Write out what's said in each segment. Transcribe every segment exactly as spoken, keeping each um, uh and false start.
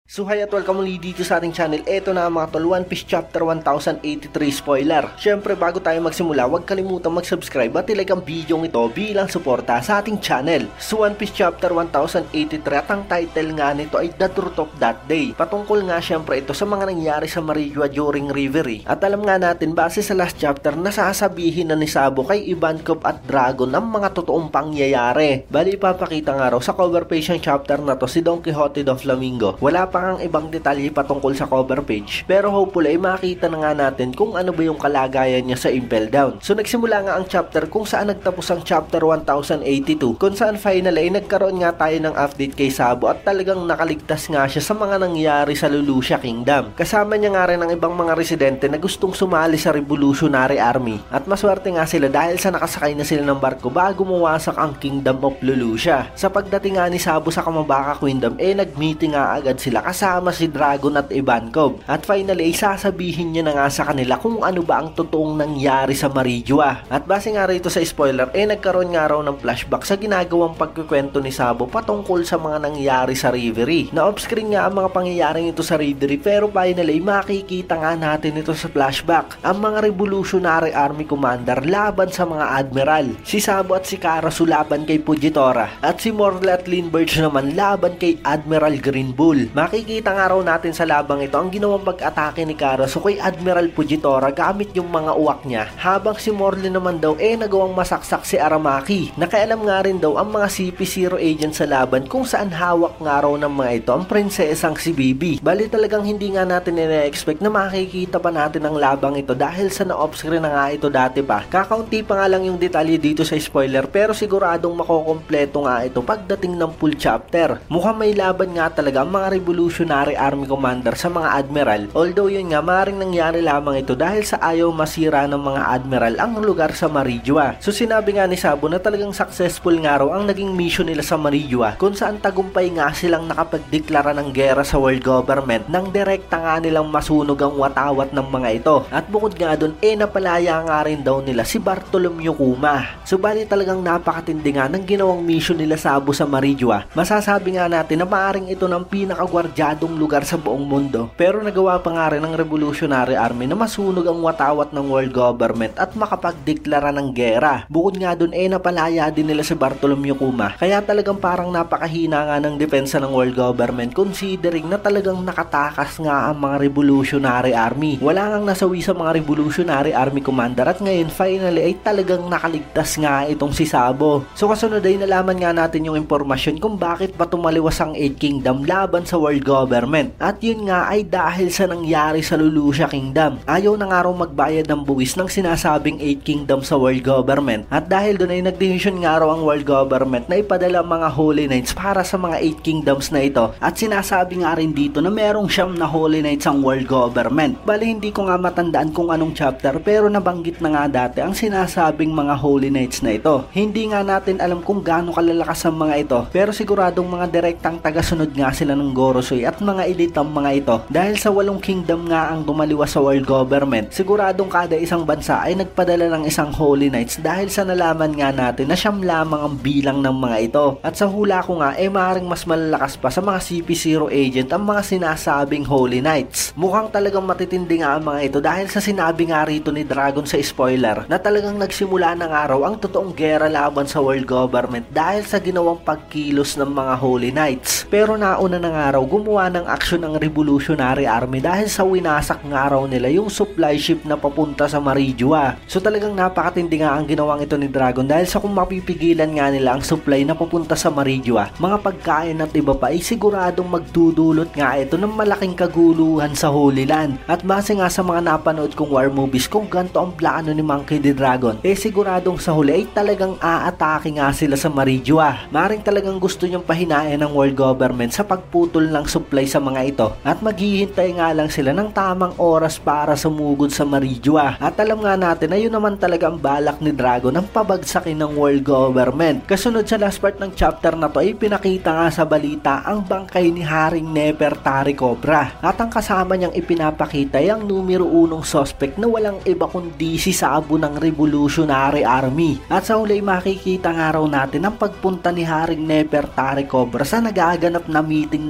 So hi at welcome ulit dito sa ating channel. Ito na mga tol, One Piece Chapter one thousand eighty-three spoiler. Syempre bago tayo magsimula, huwag kalimutang mag-subscribe at ilike ang video ito bilang suporta sa ating channel. So One Piece Chapter one thousand eighty-three at ang title nga nito ay The Truth of That Day. Patungkol nga syempre ito sa mga nangyari sa Marijua during Reverie. At alam nga natin base sa last chapter na sasabihin na ni Sabo kay Ivankov at Dragon ang mga totoong pangyayari. Bali ipapakita nga raw sa cover page ng chapter na to si Don Quixote do Flamingo. Wala pa ang ibang detalye patungkol sa cover page, pero hopefully ay makita na nga natin kung ano ba yung kalagayan niya sa Impel Down. So nagsimula nga ang chapter kung saan nagtapos ang chapter one thousand eighty-two, kung saan finally ay nagkaroon nga tayo ng update kay Sabo at talagang nakaligtas nga siya sa mga nangyari sa Lelouch Kingdom. Kasama niya nga rin ang ibang mga residente na gustong sumali sa Revolutionary Army, at maswerte nga sila dahil sa nakasakay na sila ng barko bago mawasak ang Kingdom of Lelouch. Sa pagdating nga ni Sabo sa Kamabaka Kingdom, eh nag-meeting nga agad sila kasama si Dragon at Ivankov. At finally, sasabihin niya na nga sa kanila kung ano ba ang totoong nangyari sa Marijua. At base nga rito sa spoiler, eh nagkaroon nga raw ng flashback sa ginagawang pagkukwento ni Sabo patungkol sa mga nangyari sa Reverie. Na off-screen nga ang mga pangyayaring ito sa Reverie, pero finally, makikita nga natin ito sa flashback. Ang mga Revolutionary Army Commander laban sa mga Admiral. Si Sabo at si Karasu laban kay Fujitora. At si Morley at Lindbergh naman laban kay Admiral Green Bull. Makikita nga raw natin sa labang ito ang ginawang pag-atake ni Karasu kay Admiral Fujitora gamit yung mga uwak niya, habang si Morley naman daw eh nagawang masaksak si Aramaki. Nakaialam nga rin daw ang mga C P zero agent sa laban kung saan hawak nga raw ng mga ito ang prinsesang si Bibi. Bali talagang hindi nga natin nire-expect na makikita pa natin ang labang ito dahil sa na-off-screen na nga ito dati pa. Kakaunti pa nga lang yung detalye dito sa spoiler, pero siguradong makokompleto nga ito pagdating ng full chapter. Mukhang may laban nga talaga ang mga Revolutionary Army Commander sa mga Admiral, although yun nga maring nangyari lamang ito dahil sa ayaw masira ng mga Admiral ang lugar sa Marijua. So sinabi nga ni Sabo na talagang successful nga raw ang naging mission nila sa Marijua, kung saan tagumpay nga silang nakapagdeklara ng gera sa world government nang direkta nga nilang masunog ang watawat ng mga ito. At bukod nga dun, eh napalaya nga rin daw nila si Bartolomeo Kuma. So bali talagang napakatindi nga ng ginawang mission nila Sabo sa Marijua. Masasabi nga natin na maaring ito ng pinakagwardyadong lugar sa buong mundo, pero nagawa pa nga rin ng Revolutionary Army na masunog ang watawat ng world government at makapagdeklara ng gera. Bukod nga dun, eh napalaya din nila si Bartolomeo Kuma, kaya talagang parang napakahina nga ng depensa ng world government considering na talagang nakatakas nga ang mga Revolutionary Army. Wala ngang nasawi sa mga Revolutionary Army Commander, at ngayon finally ay talagang nakaligtas nga itong si Sabo. So kasunod ay nalaman nga natin yung impormasyon kung bakit ba tumaliwas ang Eight Kingdom laban sa world government. At yun nga ay dahil sa nangyari sa Lelouch Kingdom. Ayaw na nga raw magbayad ng buwis ng sinasabing Eight Kingdom sa world government. At dahil doon ay nagdesisyon nga raw ang world government na ipadala mga Holy Knights para sa mga Eight Kingdoms na ito. At sinasabi nga rin dito na merong siyam na Holy Knights ang world government. Bali hindi ko nga matandaan kung anong chapter, pero nabanggit na nga dati ang sinasabing mga Holy Knights na ito. Hindi nga natin alam kung gaano kalalakas ang mga ito, pero siguradong mga direktang tagasunod nga sila ng Gorosoy at mga elite ang mga ito. Dahil sa walong kingdom nga ang dumaliwas sa world government, siguradong kada isang bansa ay nagpadala ng isang Holy Knights dahil sa nalaman nga natin na siyam lamang ang bilang ng mga ito. At sa hula ko nga, eh maaaring mas malalakas pa sa mga C P zero agent ang mga sinasabing Holy Knights. Mukhang talagang matitindi nga ang mga ito dahil sa sinabi nga rito ni Dragon sa spoiler na talagang nagsimula ng araw ang totoong gera laban sa world government dahil sa ginawang pagkilos ng mga Holy Knights. Pero nauna ng araw gumawa ng aksyon ang Revolutionary Army dahil sa winasak nga raw nila yung supply ship na papunta sa Marijua. So talagang napakatindi nga ang ginawang ito ni Dragon dahil sa kung mapipigilan nga nila ang supply na papunta sa Marijua, mga pagkain at iba pa ay siguradong magdudulot nga ito ng malaking kaguluhan sa Holy Land. At base nga sa mga napanood kong war movies kung ganito ang plano ni Monkey D. Dragon, eh siguradong sa huli ay talagang aatake nga sila sa Marijua. Maring talagang gusto niyang pahinayan ng world government sa pagputol ng supply sa mga ito, at maghihintay nga lang sila ng tamang oras para sumugod sa Marijua. At alam nga natin na yun naman talaga ang balak ni Dragon ang pabagsakin ng world government. Kasunod sa last part ng chapter na to ay pinakita nga sa balita ang bangkay ni Haring Nefertari Cobra, at ang kasama niyang ipinapakita ay ang numero unong suspect na walang iba kundi si Sabo ng Revolutionary Army. At sa huli makikita nga raw natin ang pagpunta ni Haring Nefertari Cobra sa nagaganap na meeting ng mga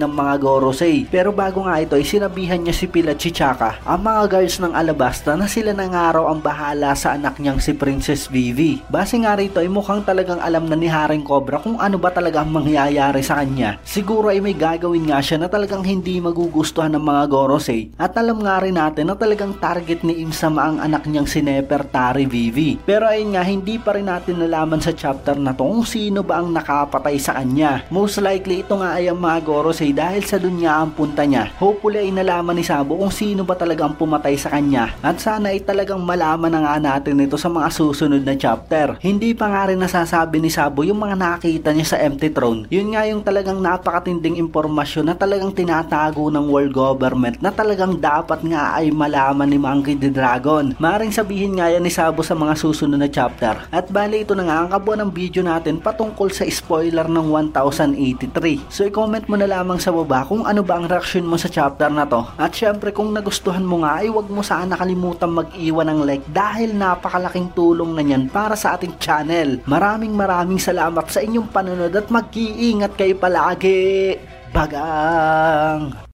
Gorosei. Pero bago nga ito ay sinabihan niya si Pilat Chaka, ang mga guards ng Alabasta, na sila na nga raw ang bahala sa anak niyang si Princess Vivi. Base nga rito ay mukhang talagang alam na ni Haring Cobra kung ano ba talaga ang mangyayari sa kanya. Siguro ay may gagawin nga siya na talagang hindi magugustuhan ng mga Gorosei, at alam nga rin natin na talagang target ni Im-sama ang anak niyang si Nefertari Vivi. Pero ayun nga, hindi pa rin natin nalaman sa chapter na to kung sino ba ang nakapatay sa kanya. Most likely ito nga ay ang mga Gorosei dahil sa dunya ang punta niya. Hopefully ay nalaman ni Sabo kung sino ba talaga ang pumatay sa kanya, at sana ay talagang malaman na nga natin ito sa mga susunod na chapter. Hindi pa nga rin nasasabi ni Sabo yung mga nakita niya sa Empty Throne. Yun nga yung talagang napakatinding impormasyon na talagang tinatago ng world government na talagang dapat nga ay malaman ni Monkey D. Dragon. Maring sabihin nga yan ni Sabo sa mga susunod na chapter. At bali ito na nga ang kabuuan ng video natin patungkol sa spoiler ng one thousand eighty-three. So i-comment mo na lamang sa baba kung ano ba ang reaction mo sa chapter na to. At syempre kung nagustuhan mo nga ay huwag mo sana kalimutan mag-iwan ng like dahil napakalaking tulong na yan para sa ating channel. Maraming maraming salamat sa inyong panonood at mag-iingat kayo palagi. Bagang!